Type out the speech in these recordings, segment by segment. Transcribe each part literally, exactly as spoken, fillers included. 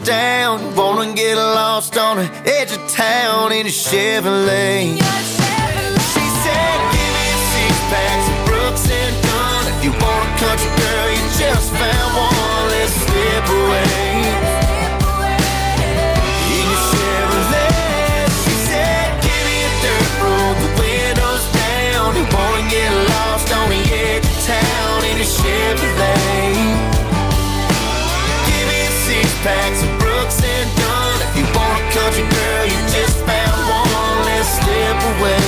down. You wanna get lost on the edge of town in a Chevrolet. She said, give me a six-pack, some Brooks and Dunn. If you want a country girl, you just found one. Let's slip away in your Chevrolet. She said, give me a dirt road, the windows down. You wanna get lost on the edge of town in a Chevrolet. Give me a six-pack, some Brooks and Dunn. If you want a country girl, you just found one. Let's slip away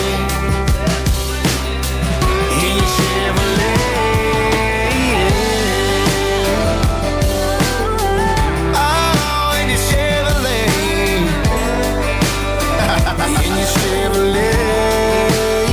in your Chevrolet. Oh, in your Chevrolet. In your Chevrolet,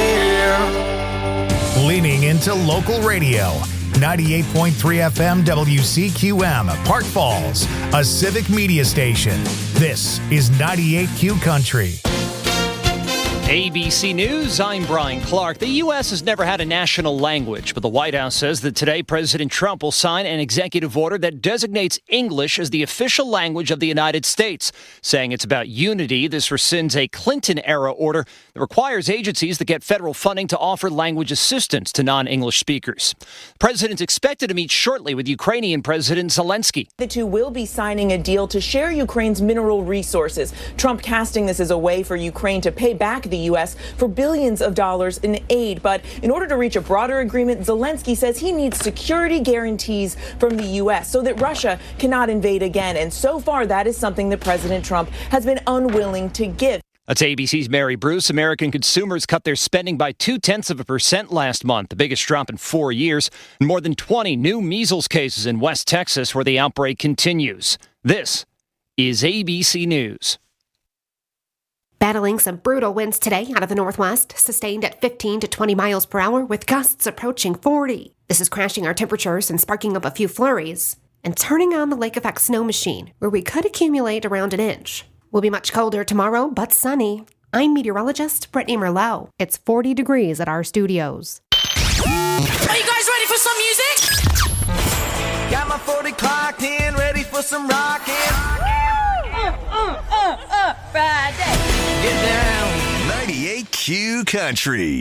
yeah. Leaning into local radio. ninety-eight point three F M W C Q M, Park Falls, a civic media station. This is ninety-eight Q Country. A B C News, I'm Brian Clark. The U S has never had a national language, but the White House says that today President Trump will sign an executive order that designates English as the official language of the United States. Saying it's about unity, this rescinds a Clinton-era order that requires agencies that get federal funding to offer language assistance to non-English speakers. The president's expected to meet shortly with Ukrainian President Zelensky. The two will be signing a deal to share Ukraine's mineral resources. Trump casting this as a way for Ukraine to pay back the U S for billions of dollars in aid. But in order to reach a broader agreement, Zelensky says he needs security guarantees from the U S so that Russia cannot invade again. And so far, that is something that President Trump has been unwilling to give. That's A B C's Mary Bruce. American consumers cut their spending by two-tenths of a percent last month, the biggest drop in four years, and more than twenty new measles cases in West Texas where the outbreak continues. This is A B C News. Battling some brutal winds today out of the northwest, sustained at fifteen to twenty miles per hour with gusts approaching forty. This is crashing our temperatures and sparking up a few flurries and turning on the lake effect snow machine, where we could accumulate around an inch. We'll be much colder tomorrow, but sunny. I'm meteorologist Brittany Merlot. It's forty degrees at our studios. Are you guys ready for some music? Got my forty clocked in, ready for some rockin'. Uh, uh, uh, uh, Friday. Get down. ninety-eight Q Country.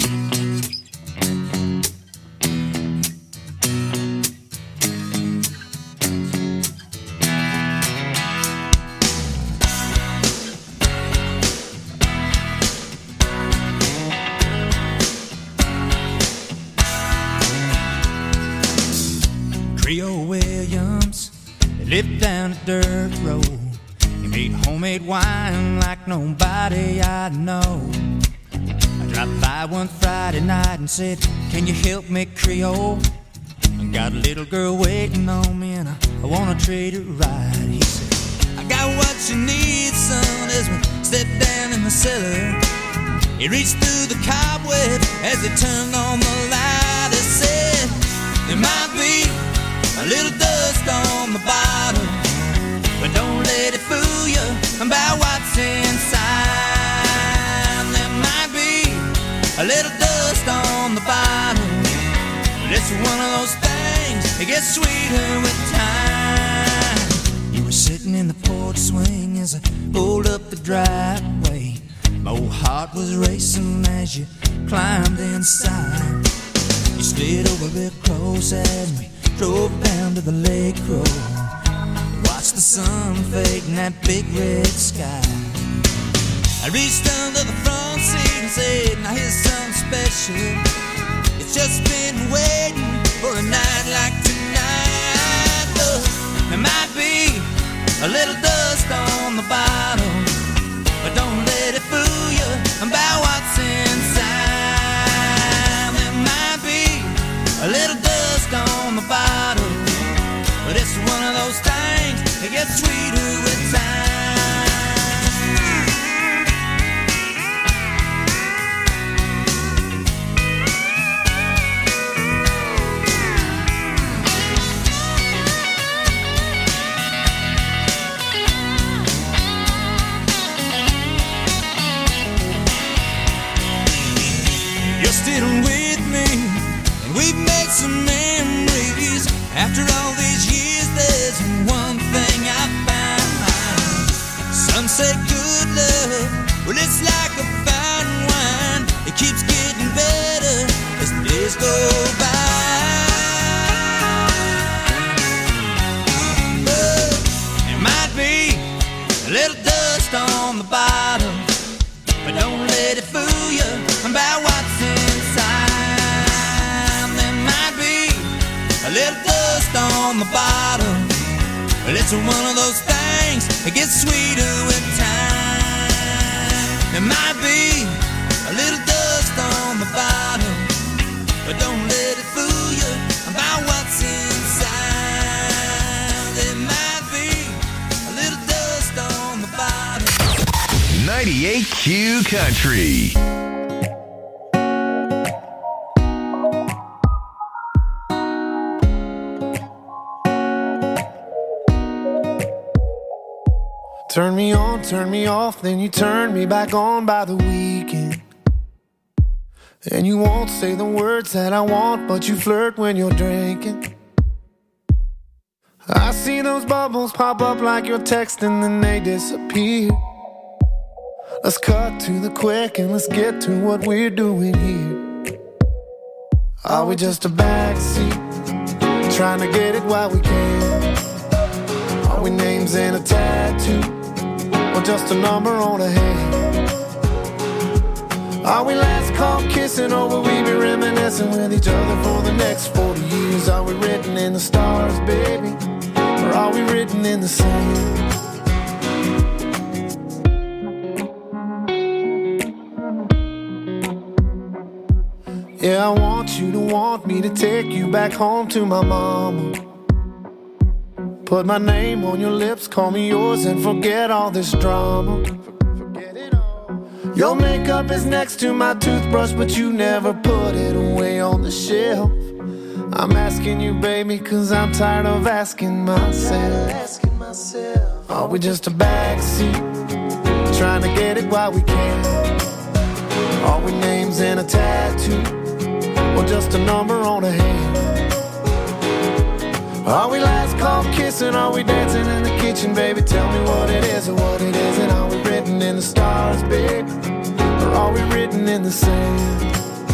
Creole Williams, they lived down a dirt road. He made homemade wine like nobody I know. I dropped by one Friday night and said, can you help me, Creole? I got a little girl waiting on me and I, I wanna treat her right. He said, I got what you need, son, as we stepped down in the cellar. He reached through the cobweb as he turned on the light. He said, there might be a little dust on the bottom, but don't let it fool you about what's inside. There might be a little dust on the bottom, but it's one of those things that gets sweeter with time. You were sitting in the porch swing as I pulled up the driveway. My old heart was racing as you climbed inside. You slid over real close as we drove down to the lake road. Watched the sun fade in that big red sky. I reached under the front seat and said, now here's something special. It's just been waiting for a night like tonight. Look, there might be a little dust on the bottom, but don't let it fool you about what's inside. There might be a little dust on the bottom, but it's one of those things that gets sweeter with time. You're still with me, and we've made some memories. After all these years, there's one thing I found. Some say good love, well, it's like a fine wine. It keeps getting better as the days go by. But it might be a little dust on the bottom, but don't let it fool you about what's inside. There might be a little dust on the bottom, but it's one of those things that gets sweeter with time. There might be a little dust on the bottom, but don't let it fool you about what's inside. There might be a little dust on the bottom. ninety-eight Q Country. Turn me on, turn me off, then you turn me back on by the weekend. And you won't say the words that I want, but you flirt when you're drinking. I see those bubbles pop up like you're texting, then they disappear. Let's cut to the quick and let's get to what we're doing here. Are we just a backseat, trying to get it while we can? Are we names and a tattoo, or just a number on a hand? Are we last call kissing, or will we be reminiscing with each other for the next forty years? Are we written in the stars, baby, or are we written in the sand? Yeah, I want you to want me to take you back home to my mama. Put my name on your lips, call me yours, and forget all this drama. Forget it all. Your makeup is next to my toothbrush, but you never put it away on the shelf. I'm asking you, baby, cause I'm tired of asking myself. Are we just a backseat, trying to get it while we can? Are we names and a tattoo, or just a number on a hand? Are we last call kissing? Are we dancing in the kitchen, baby? Tell me what it is or what it isn't. Are we written in the stars, baby, or are we written in the sand?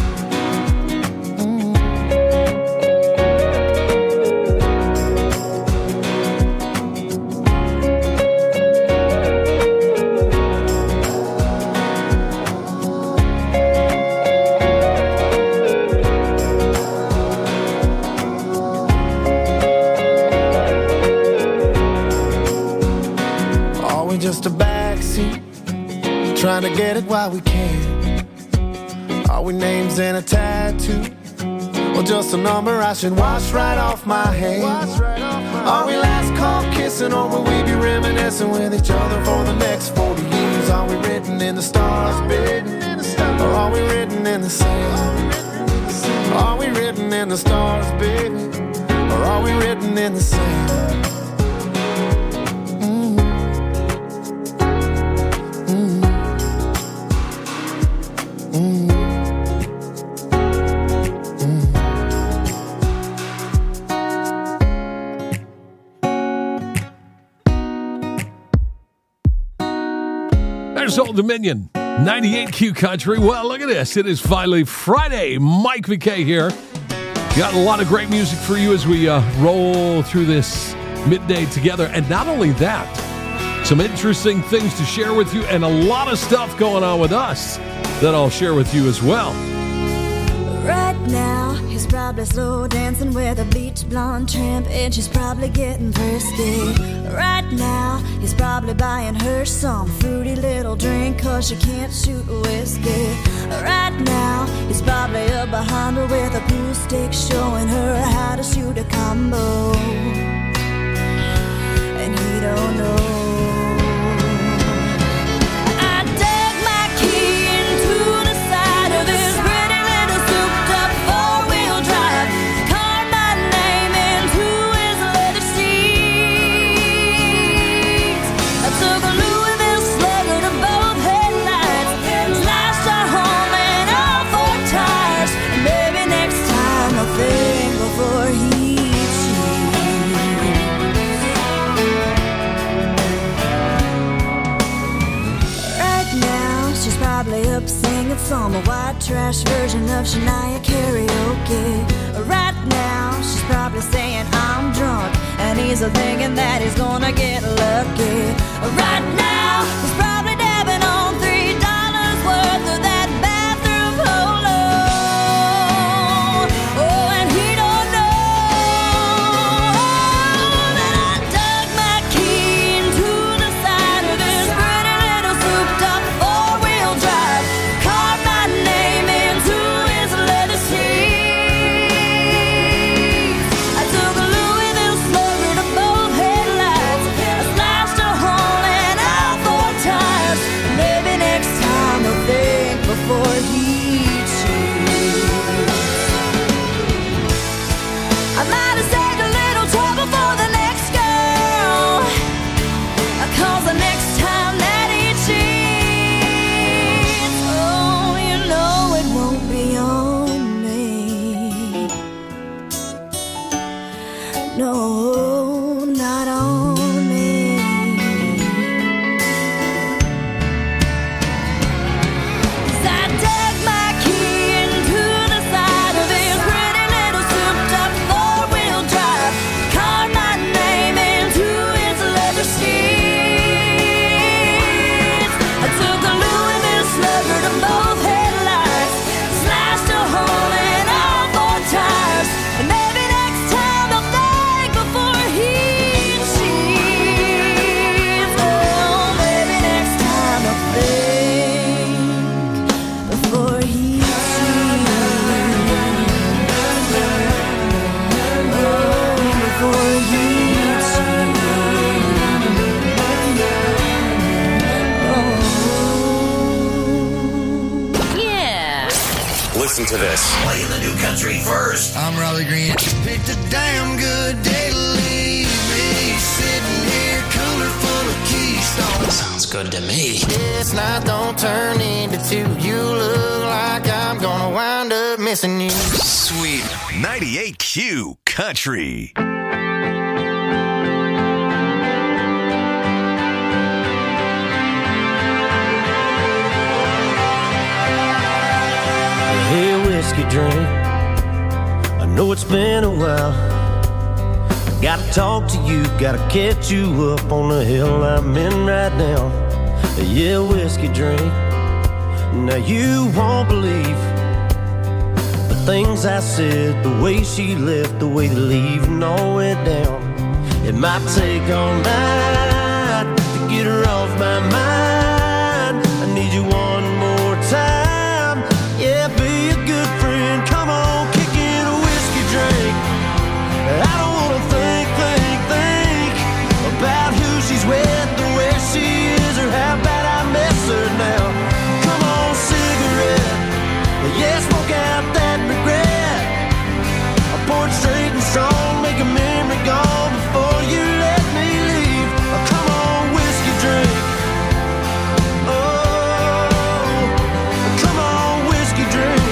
Just a backseat, trying to get it while we can. Are we names and a tattoo, or just a number I should wash right off my hands? Are we last call kissing, or will we be reminiscing with each other for the next forty years? Are we written in the stars, baby, or are we written in the sand? Are we written in the stars, baby, or are we written in the sand? Old Dominion, ninety-eight Q Country. Well, look at this. It is finally Friday. Mike McKay here. Got a lot of great music for you as we uh, roll through this midday together. And not only that, some interesting things to share with you and a lot of stuff going on with us that I'll share with you as well. Right now, he's probably slow dancing with a bleach blonde tramp, and she's probably getting thirsty. Right now, he's probably buying her some fruity little drink, cause she can't shoot whiskey. Right now, he's probably up behind her with a pool stick, showing her how to shoot a combo. And he don't know. Before he cheats. singing some white trash version of Shania karaoke. Right now, she's probably saying I'm drunk, and he's thinking that he's gonna get lucky. Right now, he's probably dabbing on three dollars worth of that bathroom polo. Oh, and he don't know that I dug my key into the side of this pretty little souped-up four-wheel drive, carved my name into his leather seats. I took a Louisville slugger to both headlights. I slashed a hole in all four tires. Maybe next time I'll think before he cheats. I might have saved a little trouble for the next girl, 'cause the next time that he cheats, oh, you know it won't be on me. No, not on me. 'Cause I dug my key into the side of his pretty little souped-up four-wheel drive, carved my name into his leather seats. I took a Louisville slugger to both headlights, slashed a hole in all four tires, and maybe next time I'll think before he cheats. Oh, maybe next time I'll think before he cheats. Oh, before he cheats. Yeah. Listen to this. Playing the new country first. I'm Raleigh Green. Picked a damn good day to leave me sitting here, cooler full of Keystone. Sounds good to me. This night don't turn into two. You look like I'm gonna wind up missing you. Sweet. ninety-eight Q Country. Hey, whiskey drink, I know it's been a while. I gotta talk to you, gotta catch you up on the hill I'm in right now. Yeah, whiskey drink, now you won't believe the things I said, the way she left, the way the leaving all went down. It might take all night to get her off my mind. I need you one more time. Yeah, be a good friend. Come on, kick in a whiskey drink. I don't wanna think, think, think about who she's with or where she is or how bad I miss her now. Come on, cigarette. Yeah, smoke out that regret. I pour it straight and strong, make a memory gone before you let me leave. Oh, come on, whiskey drink. Oh, come on, whiskey drink.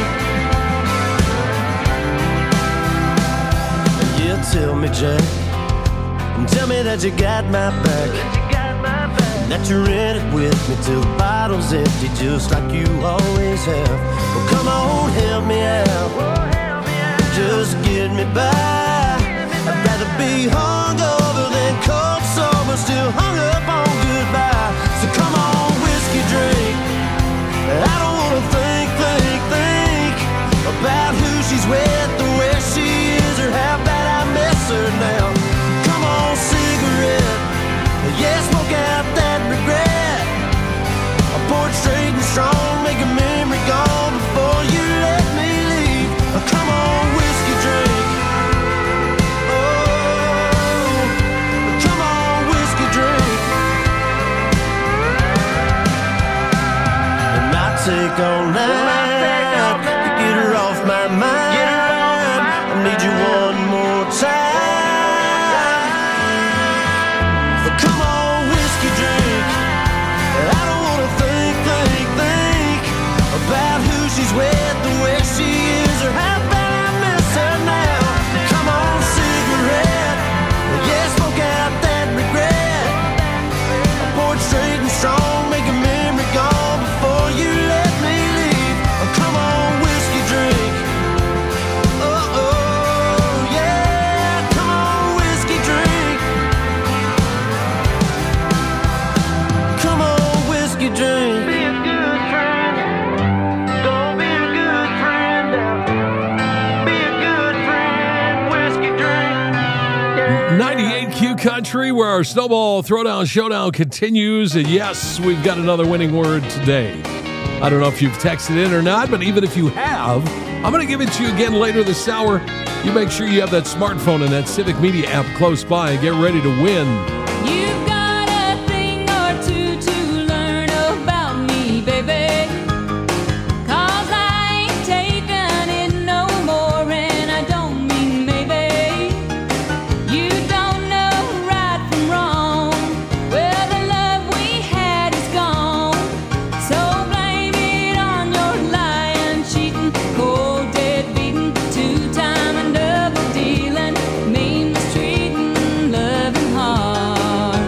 Yeah, tell me, Jack, and tell me that you got my back, and that you're in it with me till the bottle's empty, just like you always have. Well, come on, help me out, just get me by. I'd rather be hungover than cold sober, still hung up on goodbye. So come on, whiskey drink. I don't wanna think, think, think about who she's with or where she is or how bad I miss her now. Come on, cigarette. Yeah, smoke out that regret. I pour it straight and strong, make a memory gone before you let me leave. Oh, come on, whiskey drink. Oh, come on, whiskey drink. It might take all night to get her off my mind. Country, where our Snowball Throwdown Showdown continues. And yes, we've got another winning word today. I don't know if you've texted in or not, but even if you have, I'm going to give it to you again later this hour. You make sure you have that smartphone and that Civic Media app close by and get ready to win. You've got a thing or two to learn about me, baby. 'Cause I ain't taking it no more, and I don't mean maybe. You don't know right from wrong. Well, the love we had is gone. So blame it on your lying, cheating, cold, dead beating, two-time and double dealing, mean mistreating, loving hard.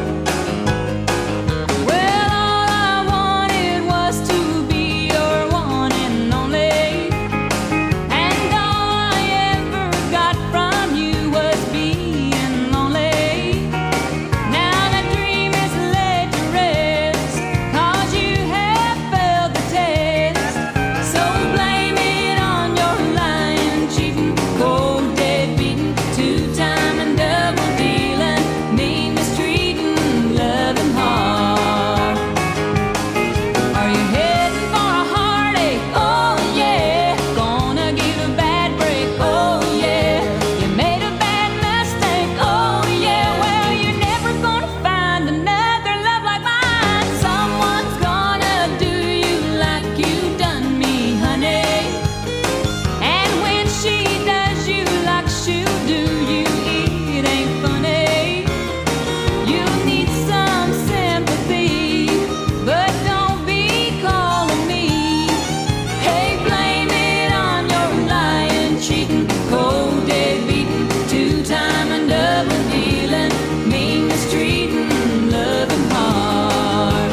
Well, all I wanted was to be your one and only, and all I ever got from you was being lonely. Now that dream is laid to rest, 'cause you have failed the test. So blame it on your lying, cheating, cold, dead beating, two-time and double dealing, mean mistreating, loving hard. Are you heading for a heartache? Oh yeah. Gonna give a bad break? Oh yeah. You made a bad mistake? Oh yeah. Well, you're never gonna find another love like mine. Someone's gonna do you like you done me, honey. And when she does you like she'll do you, it ain't funny. You need some sympathy, but don't be calling me. Hey, blame it on your lying, cheating, cold, dead beating, two-time and double dealing, mean mistreating, loving hard.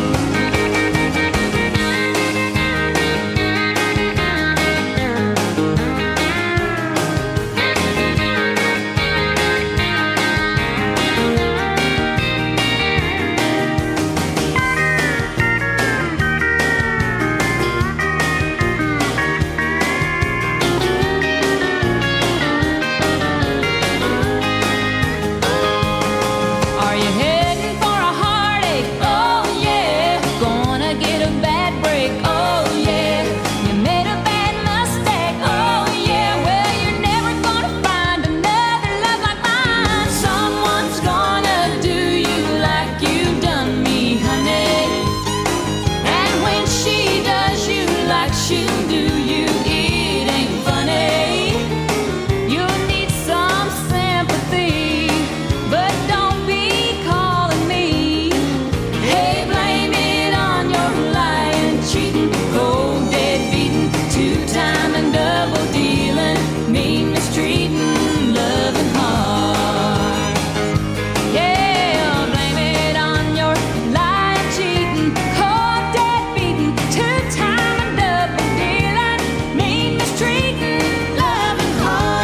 Are you heading for a heartache? Oh yeah. Gonna get a bad break? Oh yeah. You made a bad mistake? Oh yeah. Well, you're never gonna find another love like mine. Someone's gonna do you like you done me, honey. And when she does you like she'll do you, it ain't funny. You need some sympathy, but don't be calling me. Hey, blame it on your lying, cheating, cold, dead beating, two-time and double dealing, mean mistreating, loving hard. Yeah, blame it on your lying, cheating, cold, dead beating, two-time and double dealing, mean mistreating, loving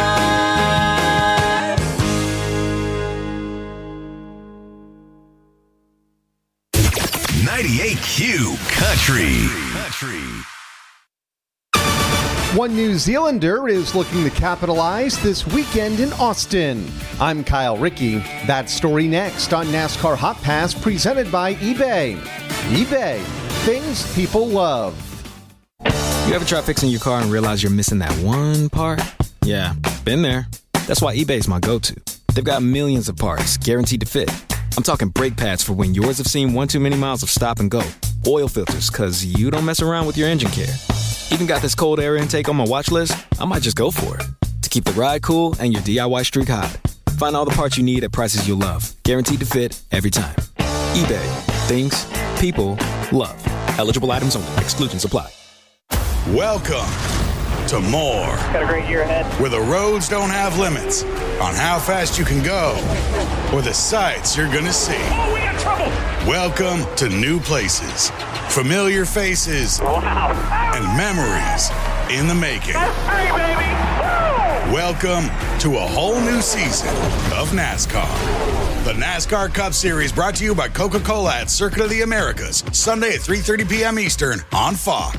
hard. ninety-eight Q Country. One New Zealander is looking to capitalize this weekend in Austin. I'm Kyle Rickey. That story next on NASCAR Hot Pass presented by eBay. eBay. Things people love. You ever try fixing your car and realize you're missing that one part? Yeah, been there. That's why eBay's my go-to. They've got millions of parts, guaranteed to fit. I'm talking brake pads for when yours have seen one too many miles of stop and go. Oil filters, cause you don't mess around with your engine care. Even got this cold air intake on my watch list. I might just go for it. To keep the ride cool and your D I Y streak hot. Find all the parts you need at prices you'll love. Guaranteed to fit every time. eBay. Things people love. Eligible items only. Exclusions apply. Welcome to more. Got a great year ahead. Where the roads don't have limits on how fast you can go or the sights you're going to see. Oh, we got trouble. Welcome to new places, familiar faces, wow. and memories in the making. Hey, baby. Woo! Welcome to a whole new season of NASCAR. The NASCAR Cup Series brought to you by Coca-Cola at Circuit of the Americas, Sunday at three thirty p.m. Eastern on Fox.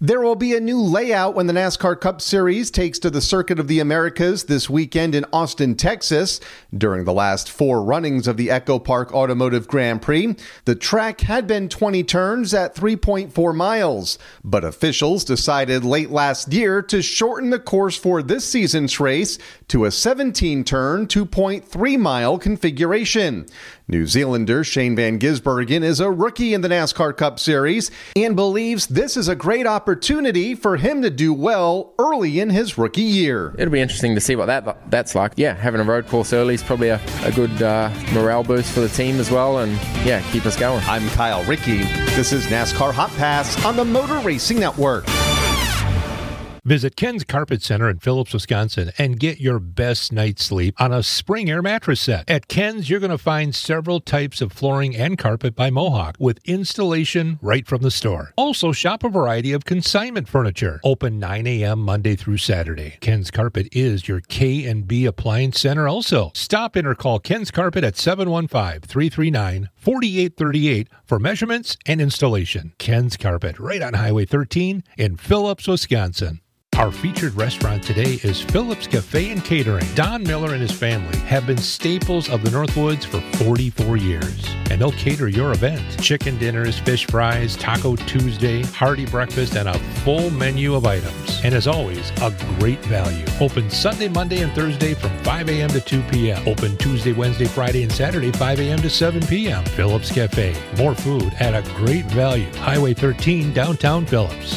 There will be a new layout when the NASCAR Cup Series takes to the Circuit of the Americas this weekend in Austin, Texas. During the last four runnings of the Echo Park Automotive Grand Prix, the track had been twenty turns at three point four miles, but officials decided late last year to shorten the course for this season's race to a seventeen turn, two point three mile configuration. New Zealander Shane Van Gisbergen is a rookie in the NASCAR Cup Series and believes this is a great opportunity for him to do well early in his rookie year. It'll be interesting to see what that that's like. Yeah, having a road course early is probably a, a good uh, morale boost for the team as well, and yeah, keep us going. I'm Kyle Rickey. This is NASCAR Hot Pass on the Motor Racing Network. Visit Ken's Carpet Center in Phillips, Wisconsin, and get your best night's sleep on a Spring Air mattress set. At Ken's, you're going to find several types of flooring and carpet by Mohawk with installation right from the store. Also, shop a variety of consignment furniture. Open nine a.m. Monday through Saturday. Ken's Carpet is your K and B Appliance Center also. Stop in or call Ken's Carpet at seven one five, three three nine, four eight three eight for measurements and installation. Ken's Carpet, right on Highway thirteen in Phillips, Wisconsin. Our featured restaurant today is Phillips Cafe and Catering. Don Miller and his family have been staples of the Northwoods for forty-four years, and they'll cater your event. Chicken dinners, fish fries, Taco Tuesday, hearty breakfast, and a full menu of items. And as always, a great value. Open Sunday, Monday, and Thursday from five a.m. to two p.m. Open Tuesday, Wednesday, Friday, and Saturday, five a.m. to seven p.m. Phillips Cafe. More food at a great value. Highway thirteen, downtown Phillips.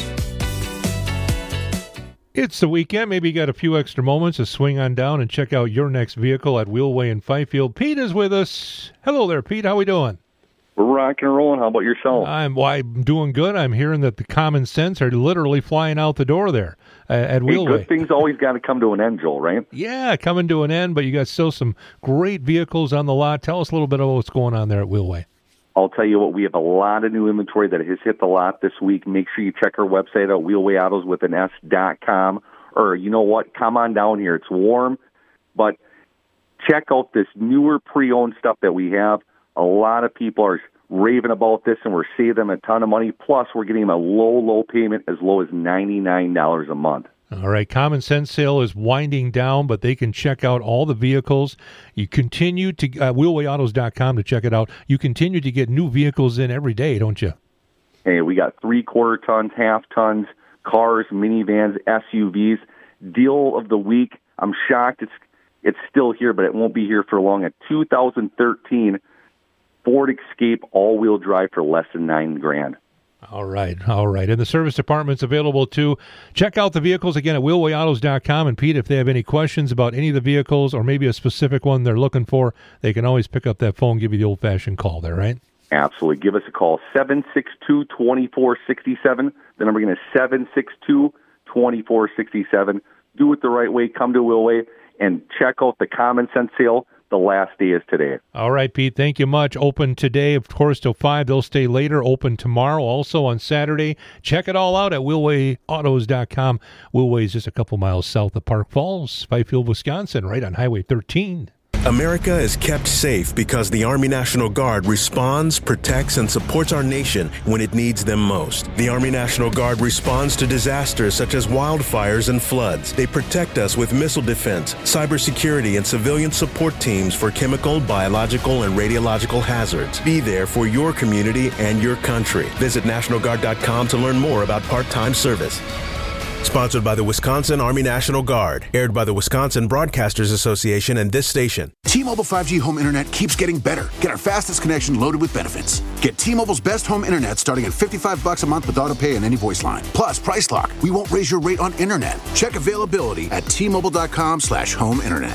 It's the weekend. Maybe you got a few extra moments to swing on down and check out your next vehicle at Wheelway in Fifield. Pete is with us. Hello there, Pete. How we doing? We're rocking and rolling. How about yourself? I'm, well, I'm doing good. I'm hearing that the common sense are literally flying out the door there uh, at hey, Wheelway. Good things always got to come to an end, Joel, right? Yeah, coming to an end, but you got still some great vehicles on the lot. Tell us a little bit about what's going on there at Wheelway. I'll tell you what, we have a lot of new inventory that has hit the lot this week. Make sure you check our website out, wheelway autos with an S dot com. Or, you know what, come on down here. It's warm, but check out this newer pre-owned stuff that we have. A lot of people are raving about this, and we're saving them a ton of money. Plus, we're getting them a low, low payment as low as ninety-nine dollars a month. All right, Common Sense Sale is winding down, but they can check out all the vehicles. You continue to, uh, wheelway autos dot com to check it out. You continue to get new vehicles in every day, don't you? Hey, we got three-quarter tons, half tons, cars, minivans, S U Vs. Deal of the week. I'm shocked it's it's still here, but it won't be here for long. A two thousand thirteen Ford Escape all-wheel drive for less than nine grand. All right, all right. And the service department's available too. Check out the vehicles again at wheelway autos dot com. And Pete, if they have any questions about any of the vehicles or maybe a specific one they're looking for, they can always pick up that phone, give you the old-fashioned call there, right? Absolutely. Give us a call, seven six two, two four six seven. The number again is seven six two, two four six seven. Do it the right way. Come to Wheelway and check out the Common Sense Sale. The last day is today. All right, Pete. Thank you much. Open today, of course, till five. They'll stay later. Open tomorrow, also on Saturday. Check it all out at wheelway autos dot com. Wheelway is just a couple miles south of Park Falls, Fifield, Wisconsin, right on Highway thirteen. America is kept safe because the Army National Guard responds, protects, and supports our nation when it needs them most. The Army National Guard responds to disasters such as wildfires and floods. They protect us with missile defense, cybersecurity, and civilian support teams for chemical, biological, and radiological hazards. Be there for your community and your country. Visit national guard dot com to learn more about part-time service. Sponsored by the Wisconsin Army National Guard. Aired by the Wisconsin Broadcasters Association and this station. T-Mobile five G home internet keeps getting better. Get our fastest connection loaded with benefits. Get T-Mobile's best home internet starting at fifty-five bucks a month with auto pay and any voice line. Plus, Price Lock. We won't raise your rate on internet. Check availability at T Mobile dot com slash home internet.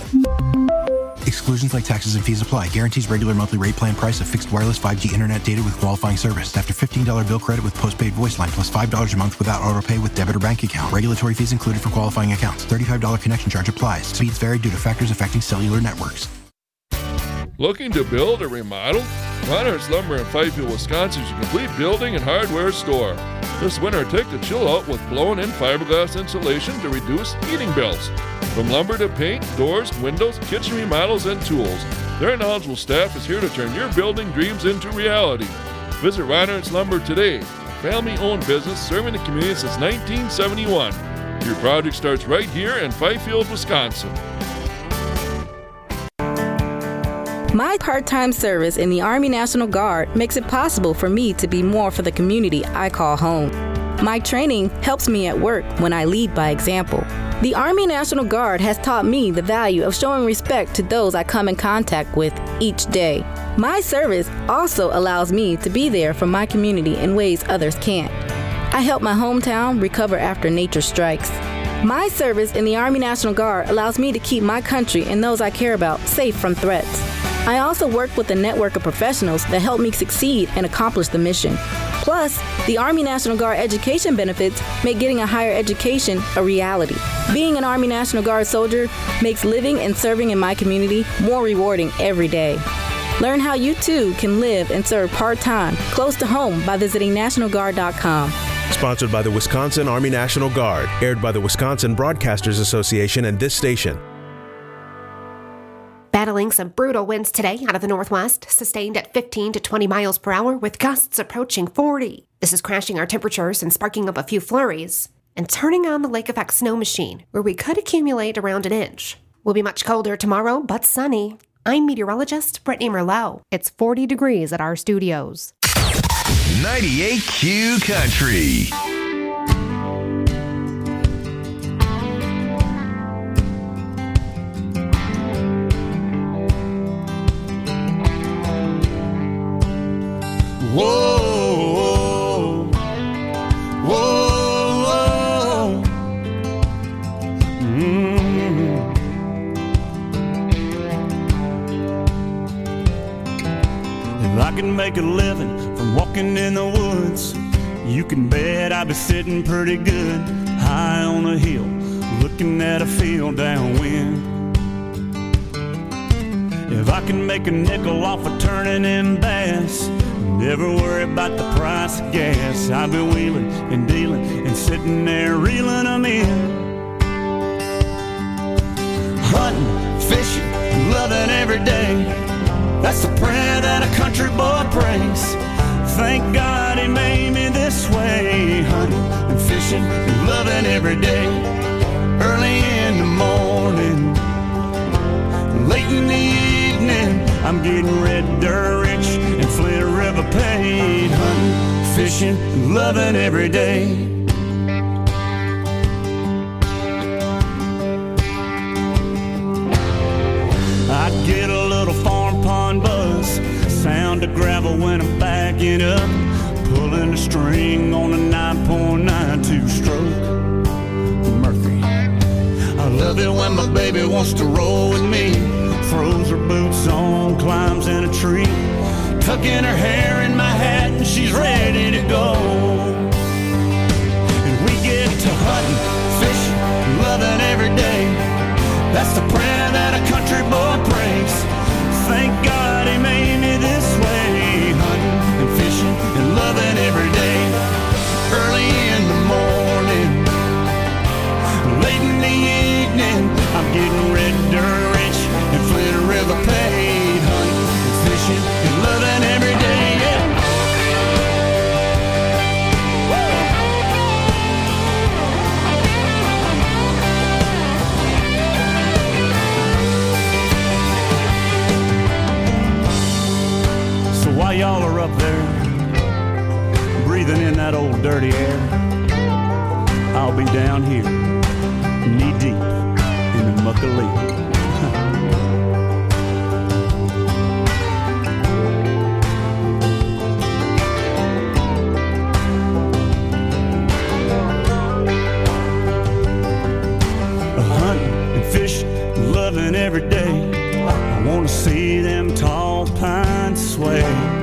Exclusions like taxes and fees apply. Guarantees regular monthly rate plan price of fixed wireless five G internet data with qualifying service. After fifteen dollars bill credit with postpaid voice line plus five dollars a month without auto pay with debit or bank account. Regulatory fees included for qualifying accounts. thirty-five dollars connection charge applies. Speeds vary due to factors affecting cellular networks. Looking to build or remodel? Reinhardt's Lumber in Fifield, Wisconsin is your complete building and hardware store. This winter, take the chill out with blown-in fiberglass insulation to reduce heating bills. From lumber to paint, doors, windows, kitchen remodels, and tools, their knowledgeable staff is here to turn your building dreams into reality. Visit Reinhardt's Lumber today, family-owned business serving the community since nineteen seventy-one. Your project starts right here in Fifield, Wisconsin. My part-time service in the Army National Guard makes it possible for me to be more for the community I call home. My training helps me at work when I lead by example. The Army National Guard has taught me the value of showing respect to those I come in contact with each day. My service also allows me to be there for my community in ways others can't. I help my hometown recover after nature strikes. My service in the Army National Guard allows me to keep my country and those I care about safe from threats. I also work with a network of professionals that help me succeed and accomplish the mission. Plus, the Army National Guard education benefits make getting a higher education a reality. Being an Army National Guard soldier makes living and serving in my community more rewarding every day. Learn how you too can live and serve part-time, close to home by visiting National Guard dot com. Sponsored by the Wisconsin Army National Guard. Aired by the Wisconsin Broadcasters Association and this station. Battling some brutal winds today out of the northwest, sustained at fifteen to twenty miles per hour with gusts approaching forty. This is crashing our temperatures and sparking up a few flurries and turning on the lake effect snow machine, where we could accumulate around an inch. We'll be much colder tomorrow, but sunny. I'm meteorologist Brittany Merlot. It's forty degrees at our studios. ninety-eight Q Country. Whoa, whoa, whoa. Mm. If I can make a living from walking in the woods, you can bet I'd be sitting pretty good high on a hill, looking at a field downwind. If I can make a nickel off of turning in bass, never worry about the price of gas, I'll be wheeling and dealing and sitting there reeling them in. Hunting, fishing, loving every day, that's the prayer that a country boy prays. Thank God he made me this way. Hunting and fishing and loving every day. Early in the morning, late in the evening, I'm getting red dirt rich and Flint River paid. Hunting, fishing, and loving every day. I get a little farm pond buzz, sound of gravel when I'm backing up, pulling the string on a nine point nine two stroke Murphy. I love it when my baby wants to roll with me, throws her boots on, climbs in a tree, tucking her hair in my hat, and she's ready to go. And we get to hunting, fishing, loving every day. That's the prayer that a country boy prays. Thank God he made me this way. Hunting and fishing and loving every day. Early in the morning, late in the evening, I'm getting red dirt rich and Flint River paid. Hunting and fishing and loving every day, yeah. So while y'all are up there, breathing in that old dirty air, I'll be down here, knee deep in the muck of leaf. Loving every day, I want to see them tall pines sway.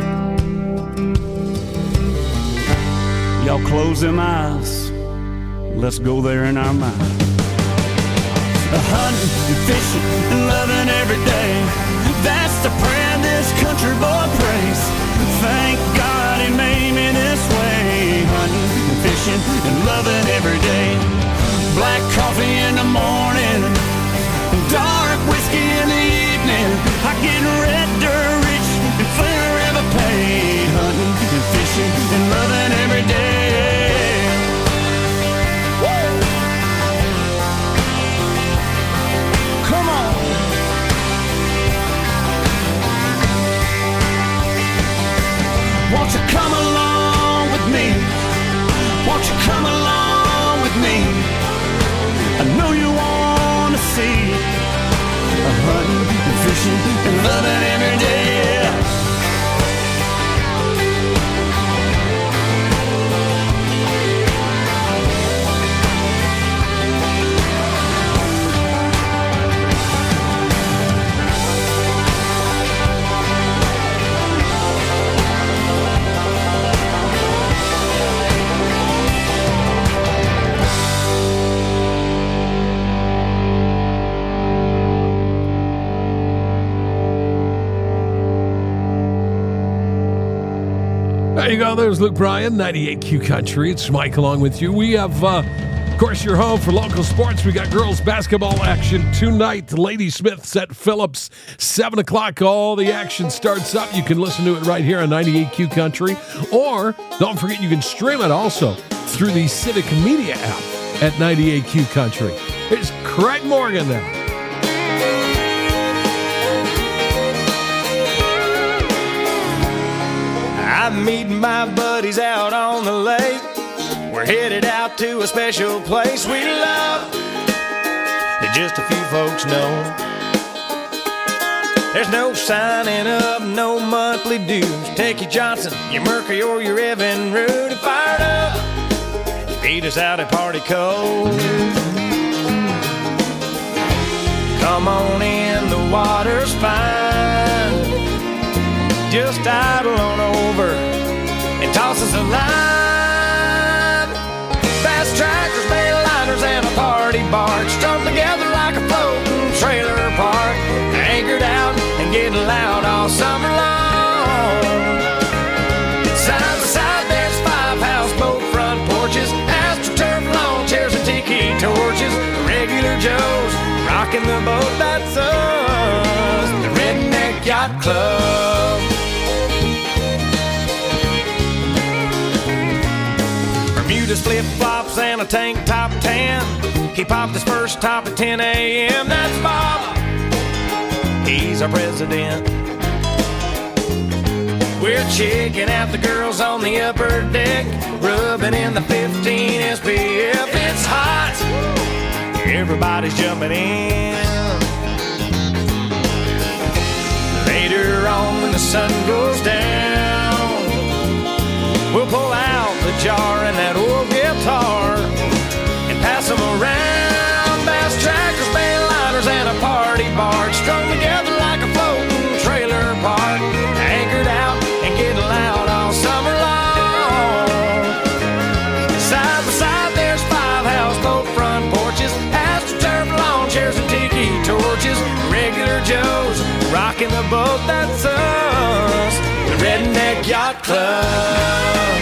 Y'all close them eyes, let's go there in our mind. Hunting and fishing and loving every day, that's the prayer this country boy prays. Thank God he made me this way. Hunting and fishing and loving every day. Black coffee in the morning, dark whiskey in the evening, I get red dirt rich and Flint River paid. Hunting and fishing and loving every day. hunting and fishing and loving every day. There you go. There's Luke Bryan, ninety-eight Q Country. It's Mike along with you. We have, uh, of course, your home for local sports. We got girls basketball action tonight. Lady Smith's at Phillips, seven o'clock. All the action starts up. You can listen to it right here on ninety-eight Q Country. Or, don't forget, you can stream it also through the Civic Media app at ninety-eight Q Country. It's Craig Morgan now. I'm meeting my buddies out on the lake. We're headed out to a special place we love that just a few folks know. There's no signing up, no monthly dues. Take your Johnson, your Mercury, or your Evan Root and fired up. Beat us out at Party Cove. Come on in, the water's fine. Just idle on over and toss us a line. Fast trackers, mainliners, and a party barge strung together like a floating trailer park. Anchored out and getting loud all summer long. Side by side, there's five houseboat front porches, AstroTurf lawn chairs and tiki torches. Regular Joes rocking the boat, that's us, the Redneck Yacht Club. Bermuda's flip-flops and a tank top tan. He popped his first top at ten a.m. That's Bob, he's our president. We're checking out the girls on the upper deck, rubbing in the fifteen S P F. It's hot, everybody's jumping in. Later on when the sun goes down, we'll pull out the jar and that old guitar and pass them around. Bass trackers, mainliners, and a party barge strung together like a floating trailer park. Anchored out and getting loud all summer long. Side by side, there's five houseboat front porches, AstroTurf lawn chairs and tiki torches. Regular Joes rocking the boat, that's us, the Redneck Yacht Club.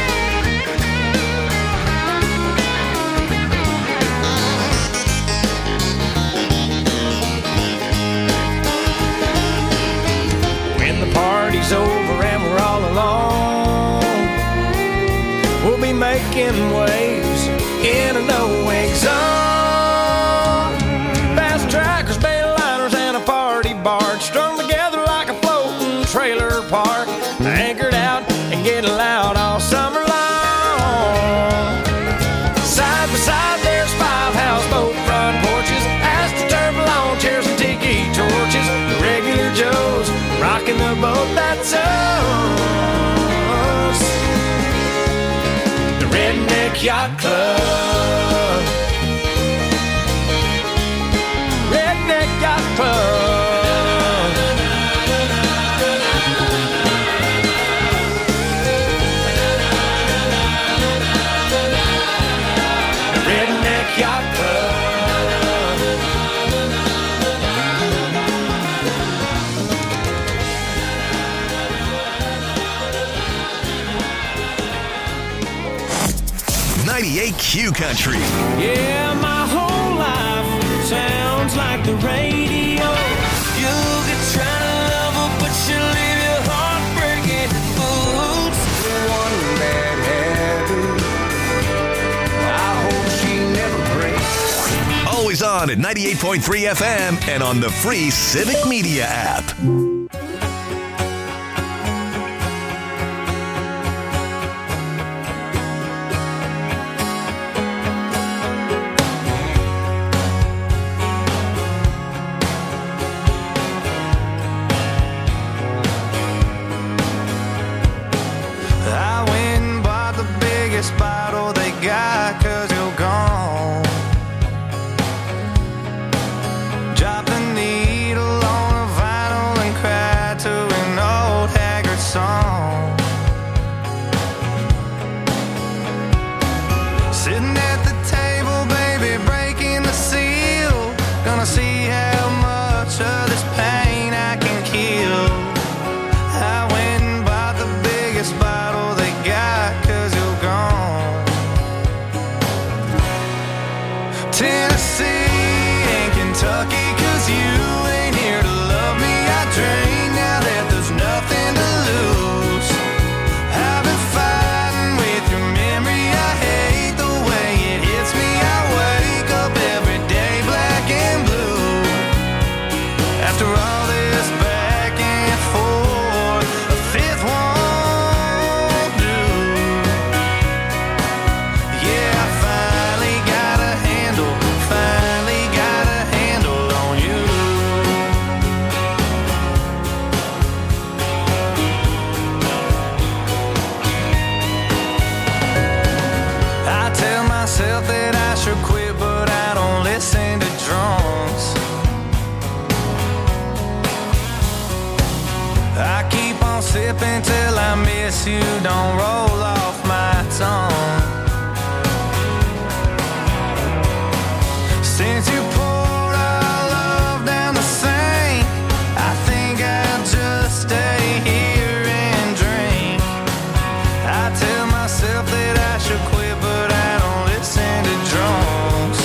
When the party's over and we're all alone, we'll be making waves in a no-wake zone. Fast trackers, mainliners, and a party barge strung together like a floating trailer park. Anchored out and getting loud all summer long. Side by side, there's five houseboat front porches, AstroTurf lawn chairs and tiki torches. The Regular Joes rocking the boat, that's us, the Redneck Yacht Club. Redneck Yacht Club. ninety-eight Q Country. Yeah, my whole life sounds like the radio. You'll get trying to love her, but she'll leave your heart breaking boots. One bad habit, I hope she never breaks. Always on at ninety-eight point three F M and on the free Civic Media app. After all this back and forth, a fifth won't do. Yeah, I finally got a handle, finally got a handle on you. I tell myself that I should quit, but I don't listen to drunks. I keep on sipping till I miss you, don't roll off my tongue. Since you poured our love down the sink, I think I'll just stay here and drink. I tell myself that I should quit, but I don't listen to drunks.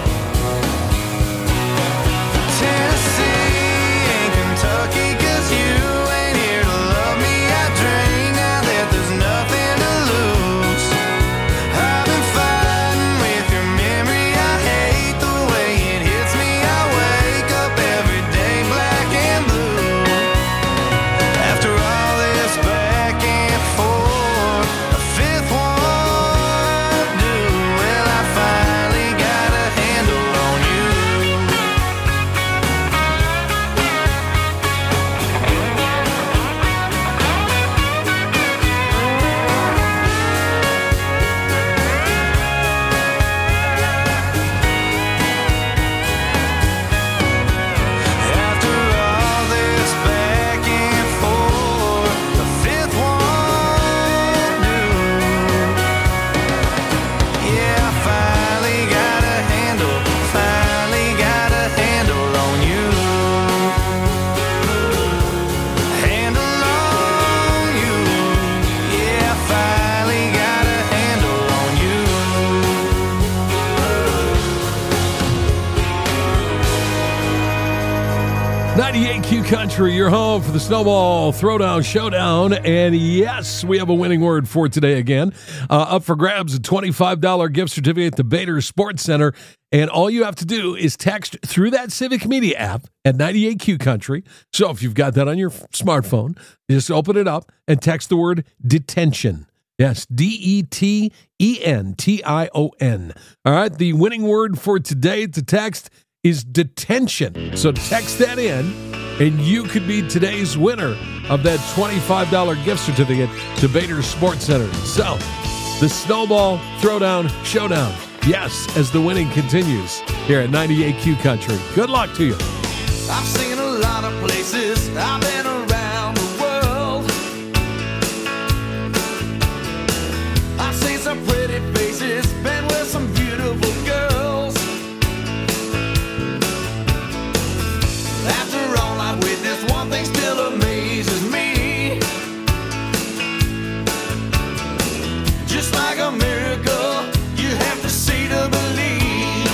Tennessee and Kentucky, 'cause you ain't here to love me. I drink now that there's nothing to lose. I've been fighting with your memory. I hate the way it hits me. I wake up every day black and blue. After all this back and forth, a fifth won't do. Well, I finally got a handle on you. After all this back and forth, a fifth won't do. Yeah, I finally got a handle, finally got a handle on you. Handle on you. Yeah, I finally got a handle on you. ninety-eight Q Country, your home for the Snowball Throwdown Showdown. And yes, we have a winning word for today again. Uh, up for grabs, a twenty-five dollars gift certificate to Bader Sports Center. And all you have to do is text through that Civic Media app at ninety-eight Q Country. So if you've got that on your smartphone, just open it up and text the word detention. Yes, D E T E N T I O N. All right, the winning word for today to text is detention. So text that in, and you could be today's winner of that twenty-five dollars gift certificate to Bader Sports Center. So, the Snowball Throwdown Showdown. Yes, as the winning continues here at ninety-eight Q Country. Good luck to you. I've seen a lot of places, I've been around the world. I've seen some pretty faces, been with some beautiful girls. After all I've witnessed, one thing still amazes me. Just like a miracle, you have to see to believe.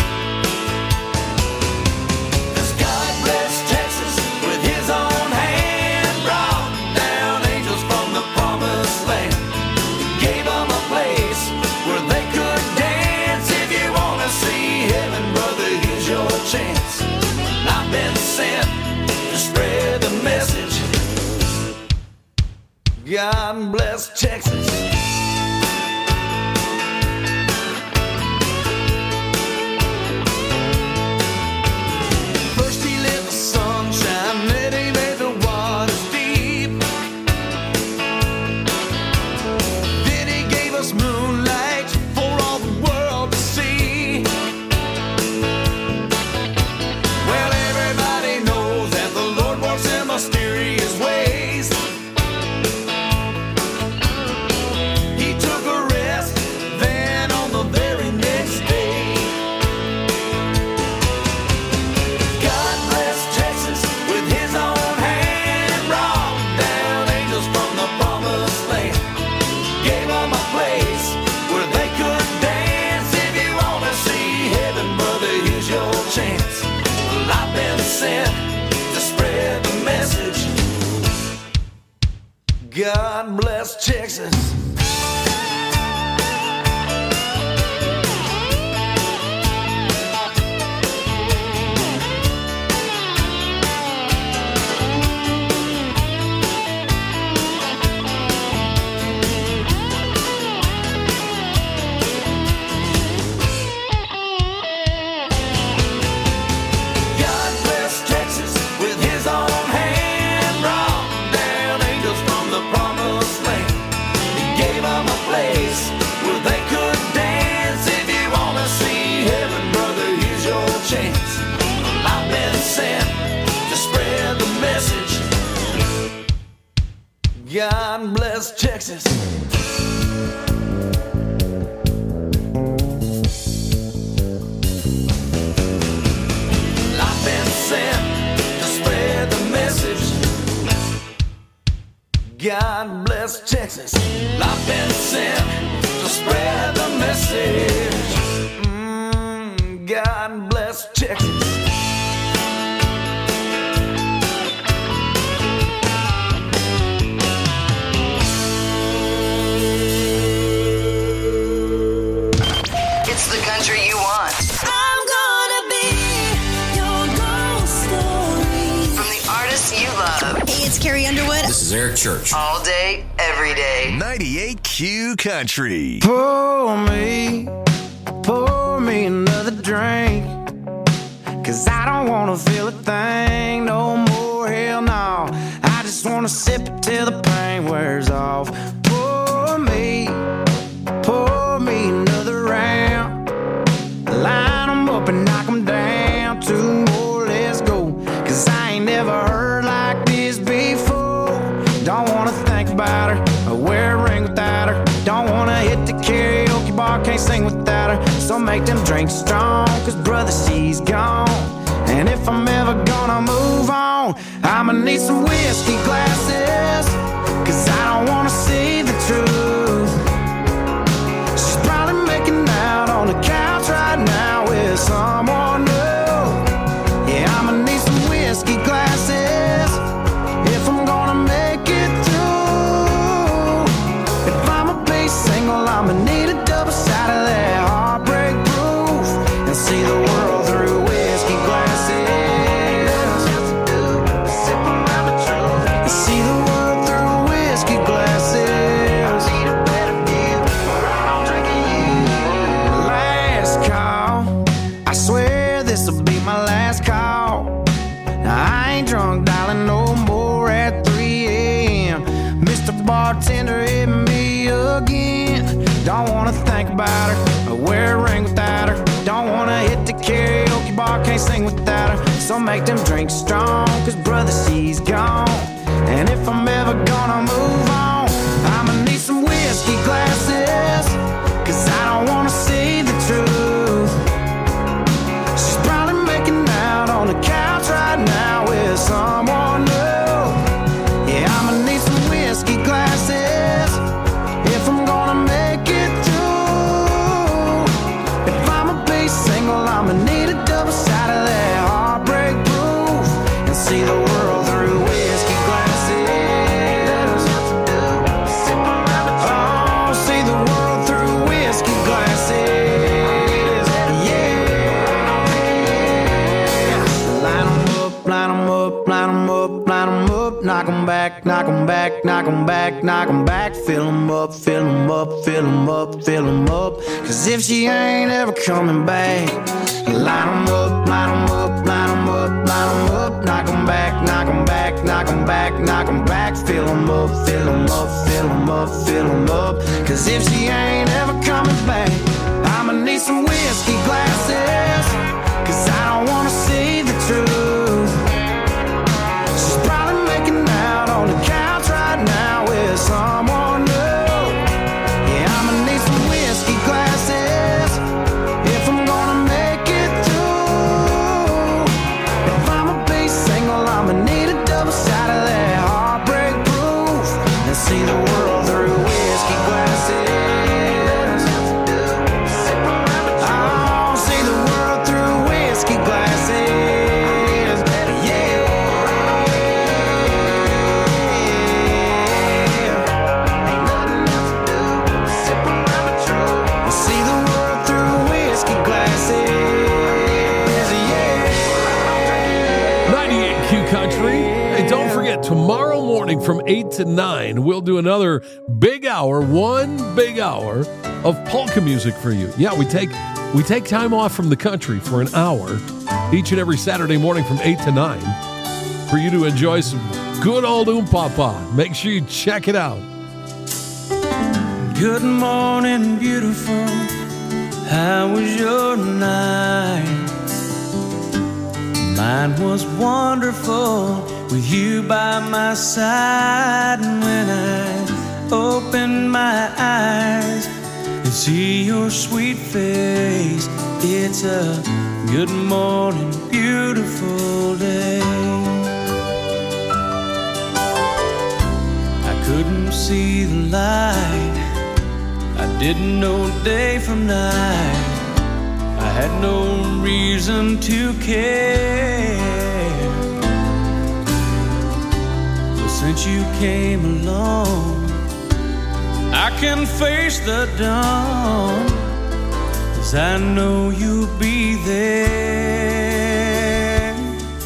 'Cause God bless Texas with his own hand, brought down angels from the promised land. Gave them a place where they could dance. If you want to see heaven, brother, here's your chance. I've been sent to spread the message. God bless Texas. First he lit the sunshine, then he made the waters deep. Then he gave us moonlight for all the world to see. Well, everybody knows that the Lord works in mysterious ways. He took a rest, then on the very next day. God bless Texas with his own hand, brought down angels from the promised land. Gave them a place where they could dance. If you want to see heaven, brother, here's your chance. Well, I've been sent to spread the message. God bless Texas. God bless Texas. I've been sent to spread the message. God bless Texas. I've been sent to spread the message. Mm, God bless Texas. It's the country you want. I'm gonna be your ghost story. From the artists you love. Hey, it's Carrie Underwood. This is Eric Church. All day, every day. ninety-eight Q Country. Pour me, pour me another drink. Cause I don't wanna feel a thing no more, hell no. I just wanna sip it till the pain wears off. Pour me, pour me another round. Line 'em up and knock 'em down. Two more, let's go. Cause I ain't never heard like this before. Don't wanna think about her or wear a ring without her. Don't wanna hit the karaoke bar, can't sing without her. So make them drinks strong, cause brother, she's gone. And if I'm ever gonna move on, I'ma need some whiskey glasses. Cause I don't wanna see the truth. She's probably making out on the couch right now with someone new. Yeah, I'ma need some whiskey glasses if I'm gonna make it through. If I'ma be single, I'ma need a double shot of that heartbreak proof. And see the world through whiskey glasses. And see the world through whiskey glasses. Last call, I swear this'll be my last call. Now I ain't drunk, darling, no more at three a.m. Mister Bartender hit me again. Don't wanna think about her or wear a ring without her. Don't wanna hit the karaoke bar, can't sing without her. So make them drinks strong, cause brother, she's gone. And if I'm ever gonna move on, I'ma need some whiskey glasses. Cause I don't wanna see the truth. She's probably making out on the couch right now with someone new. Yeah, I'ma need some whiskey glasses if I'm gonna make it through. If I'ma be single, I'ma need a double shot of that heartbreak proof. And see the world through whiskey glasses. Oh, see the world through whiskey glasses. Yeah. Line 'em up, line 'em up, line 'em up, line 'em up. Knock 'em back, knock 'em back, knock 'em back, knock 'em back. Fill 'em up, fill 'em up, fill 'em up, fill 'em up. Cause if she ain't ever coming back, line 'em up, line 'em up, line 'em up, line 'em up. Knock 'em back, knock 'em back, knock 'em back, knock 'em back. Fill 'em up, fill 'em up, fill 'em up, fill 'em up. Cause if she ain't ever coming back, I'ma need some whiskey glasses. Cause I don't wanna see the truth. She's probably making out on the couch right now with someone new. Yeah, I'ma need some whiskey glasses if I'm gonna make it through. If I'ma be single, I'ma need a double shot of that heartbreak proof. And see the world through whiskey glasses. Oh, see the world through whiskey glasses. See the world through whiskey glasses. ninety-eight Q Country. Hey, don't forget, tomorrow morning from eight to nine, we'll do another big hour, one big hour of polka music for you. Yeah, we take we take time off from the country for an hour each and every Saturday morning from eight to nine for you to enjoy some good old oom-papa. Make sure you check it out. Good morning, beautiful. How was your night? Mine was wonderful with you by my side. And when I opened my eyes and see your sweet face, it's a good morning, beautiful day. I couldn't see the light, I didn't know day from night, I had no reason to care. But since you came along, I can face the dawn, 'cause I know you'll be there.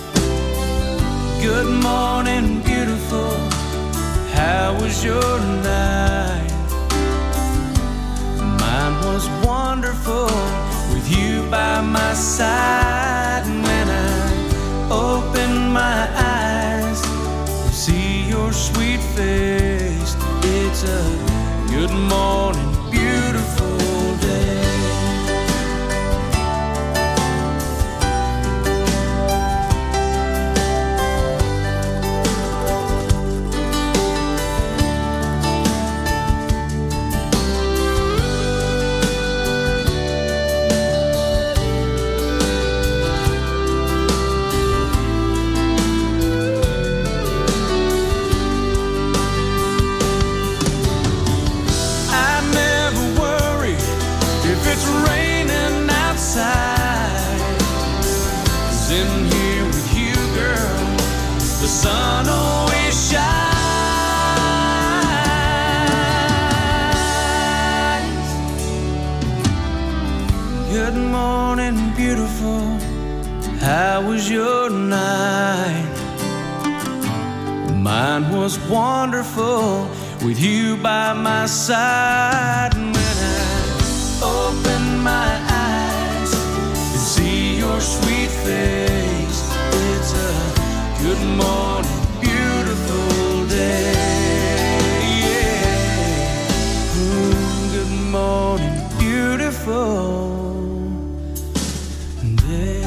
Good morning, beautiful, how was your night? Mine was wonderful with you by my side. And when I open my eyes and see your sweet face, it's a good morning, beautiful day. Sun always shines. Good morning, beautiful, how was your night? Mine was wonderful with you by my side. And when I open my eyes and see your sweet face, it's a good morning, beautiful day. Yeah. Ooh, good morning, beautiful day.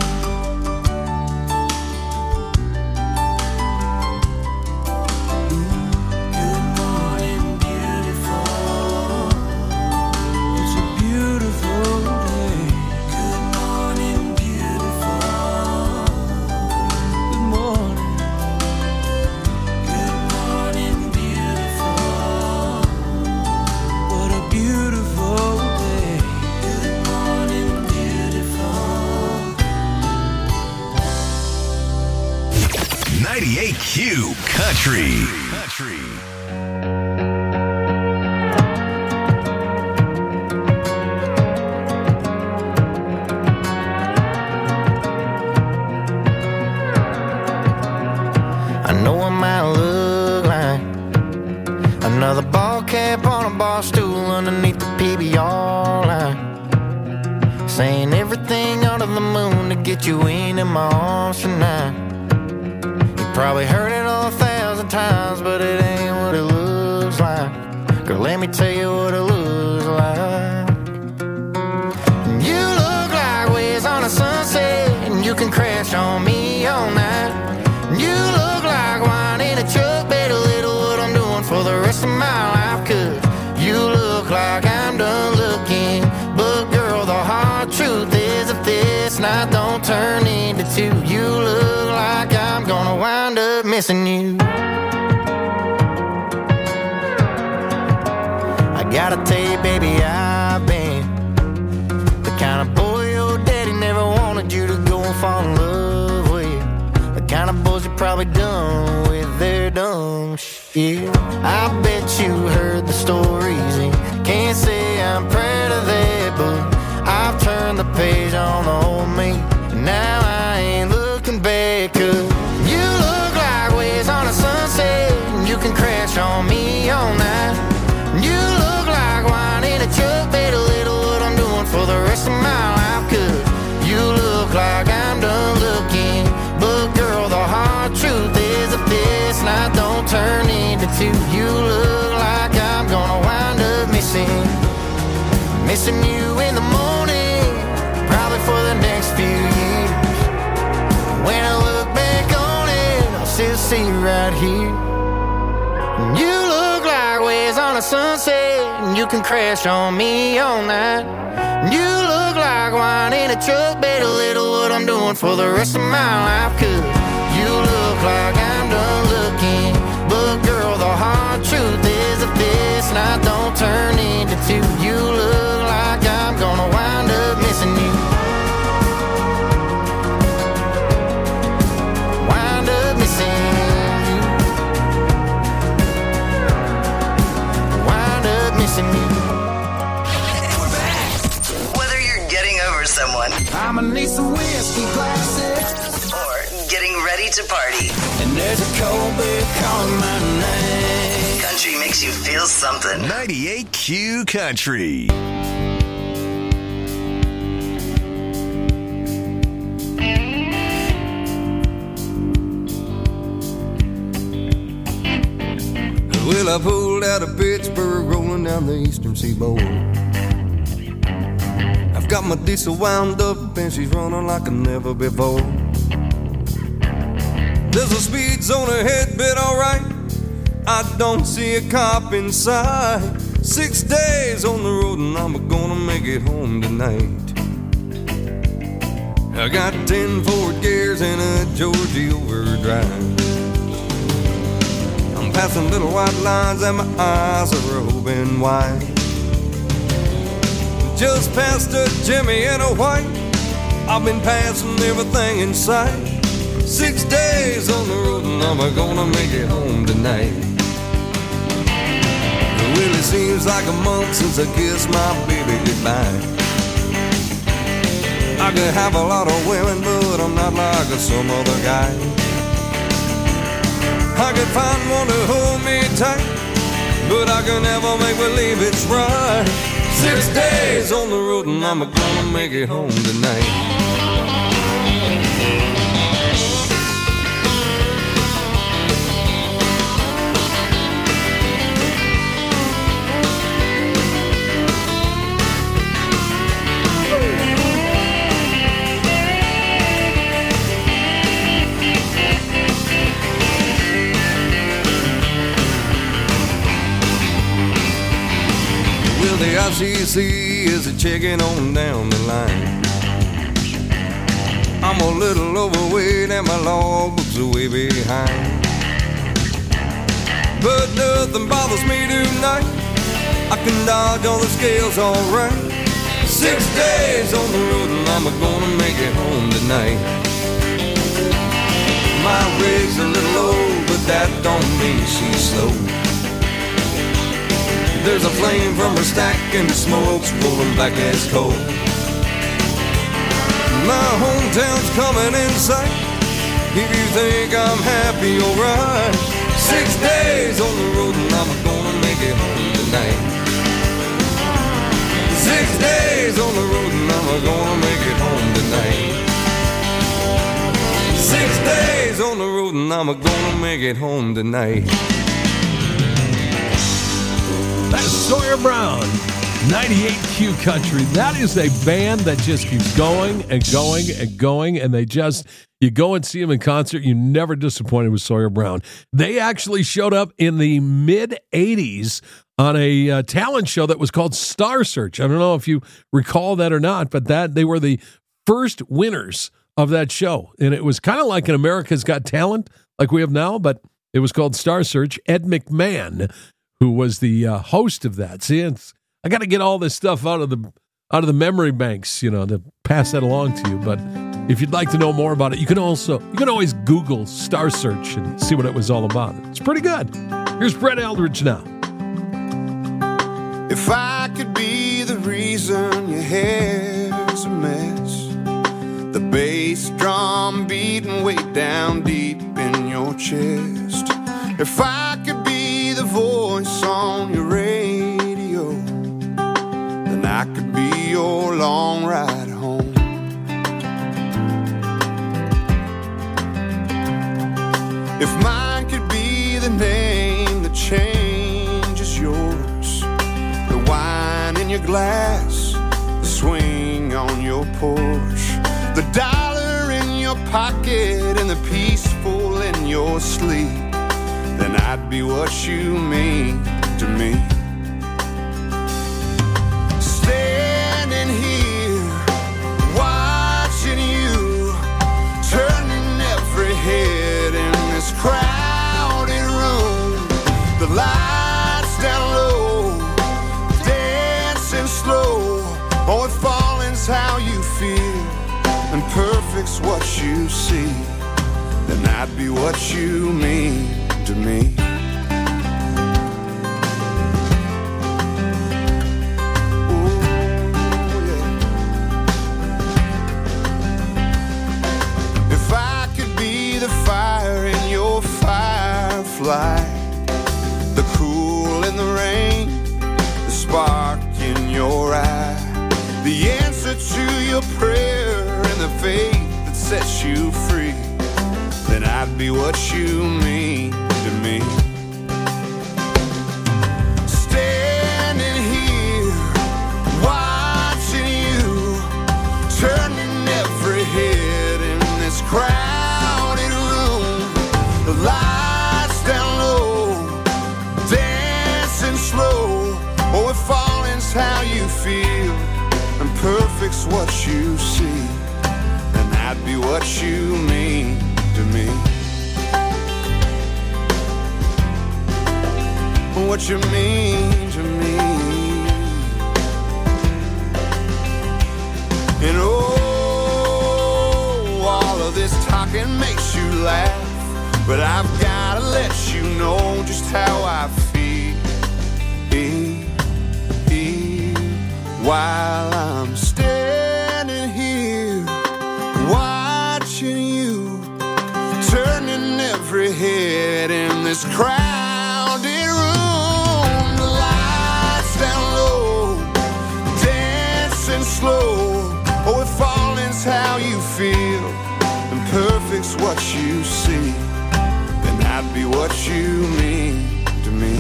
Ooh, good morning, beautiful. It's a beautiful day. Good morning, beautiful. Good morning. ninety-eight Q Country. Country. I know I might look like another ball cap on a bar stool underneath the P B R line, saying everything under the moon to get you into my arms tonight. Probably heard it a thousand times, but it ain't what it looks like. Girl, let me tell you what it looks like. You look like waves on a sunset, and you can crash on me all night. You look like wine in a truck, better little what I'm doing for the rest of my life. 'Cause you look like I'm done looking, but girl, the hard truth is if this night don't turn into two, you look like I'm gonna wind up missing you. I gotta tell you, baby, I've been the kind of boy your daddy never wanted you to go and fall in love with. The kind of boys you probably done with their dumb shit. I bet you heard the stories and can't say I'm proud of that, but I've turned the page on the old me, and now I ain't looking back. 'Cause you look like waves on a sunset, and you can crash on me all night. You look like wine in a truck, better little what I'm doing for the rest of my life. 'Cause you look like I'm done looking, but girl, the hard truth is if this night don't turn into two, you look like I'm gonna wind up missing, missing you in the morning, probably for the next few years. to see right here. You look like waves on a sunset, and you can crash on me all night. You look like wine in a truck, better little what I'm doing for the rest of my life. Cause you look like I'm done looking, but girl, the hard truth is if this night don't turn into two, you look like I'm gonna wind up missing you. Wind up missing you. Wind up missing you. Whether you're getting over someone, I'ma need some whiskey glasses, or getting ready to party, and there's a cold beer calling my name. country makes you feel something. ninety-eight Q Country. Well, I pulled out of Pittsburgh, rolling down the eastern seaboard. I've got my diesel wound up and she's running like never before. There's a speed zone ahead, but alright, I don't see a cop in sight. Six days on the road and I'm gonna make it home tonight. I got ten Ford gears and a Georgie overdrive. I'm passing little white lines and my eyes are open wide. Just past a Jimmy and a white, I've been passing everything in sight. Six days on the road and I'm gonna make it home tonight. Well, it seems like a month since I kissed my baby goodbye. I could have a lot of women, but I'm not like some other guy. I could find one to hold me tight, but I can never make believe it's right. Six days on the road and I'm gonna make it home tonight. The I C C is a checking on down the line. I'm a little overweight and my logbook's are way behind. But nothing bothers me tonight. I can dodge all the scales alright. Six days on the road and I'm gonna make it home tonight. My rig's a little old, but that don't mean she's slow. There's a flame from her stack and the smoke's rolling back as coal. My hometown's coming in sight. If you think I'm happy, alright. Six days on the road and I'm gonna make it home tonight. Six days on the road and I'm gonna make it home tonight. Six days on the road and I'm gonna make it home tonight. That's Sawyer Brown, ninety-eight Q Country. That is a band that just keeps going and going and going, and they just, you go and see them in concert, you're never disappointed with Sawyer Brown. They actually showed up in the mid-eighties on a uh, talent show that was called Star Search. I don't know if you recall that or not, but that they were the first winners of that show, and it was kind of like an America's Got Talent, like we have now, but it was called Star Search. Ed McMahon, who was the uh, host of that. See, it's, I got to get all this stuff out of the out of the memory banks, you know, to pass that along to you. But if you'd like to know more about it, you can also you can always Google Star Search and see what it was all about. It's pretty good. Here's Brett Eldridge now. If I could be the reason your hair's a mess, the bass drum beating way down deep in your chest. If I could be the voice on your radio, then I could be your long ride home. If mine could be the name that changes yours, the wine in your glass, the swing on your porch, the dollar in your pocket and the peaceful in your your sleep, then I'd be what you mean to me. Standing here, watching you, turning every head in this crowded room. The lights down low, dancing slow. Oh, if falling's how you feel, and perfect's what you see, then I'd be what you mean to me. Ooh, yeah. If I could be the fire in your firefly, the cool in the rain, the spark in your eye, the answer to your prayer and the faith that sets you free, then I'd be what you mean to me. Standing here, watching you, turning every head in this crowded room. The lights down low, dancing slow. Oh, if falling's how you feel, and perfect's what you see, then I'd be what you mean to me. What you mean to me. And oh, all of this talking makes you laugh, but I've gotta let you know just how I feel, feel while I'm standing here, watching you, turning every head in this crowded room. The lights down low, dancing slow. Oh, if falling's how you feel, and perfect's what you see, then I'd be what you mean to me.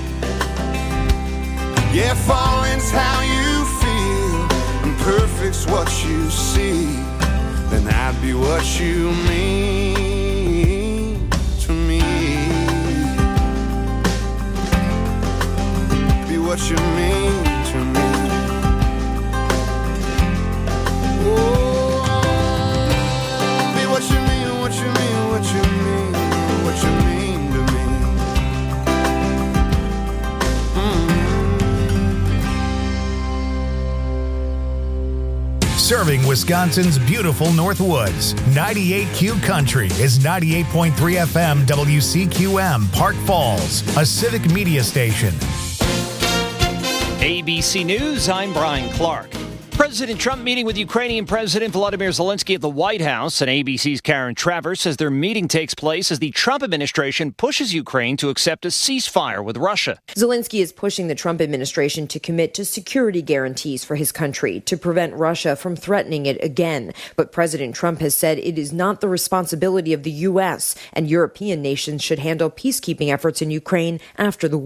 Yeah, falling's how you feel, and perfect's what you see, then I'd be what you mean to me. Be what you mean to me. Oh, be what you mean, what you mean, what you mean, what you mean to me. Mm. Serving Wisconsin's beautiful Northwoods, ninety-eight Q Country is ninety-eight point three F M W C Q M, Park Falls, a civic media station. A B C News, I'm Brian Clark. President Trump meeting with Ukrainian President Volodymyr Zelensky at the White House, and A B C's Karen Travers says their meeting takes place as the Trump administration pushes Ukraine to accept a ceasefire with Russia. Zelensky is pushing the Trump administration to commit to security guarantees for his country to prevent Russia from threatening it again. But President Trump has said it is not the responsibility of the U S, and European nations should handle peacekeeping efforts in Ukraine after the war.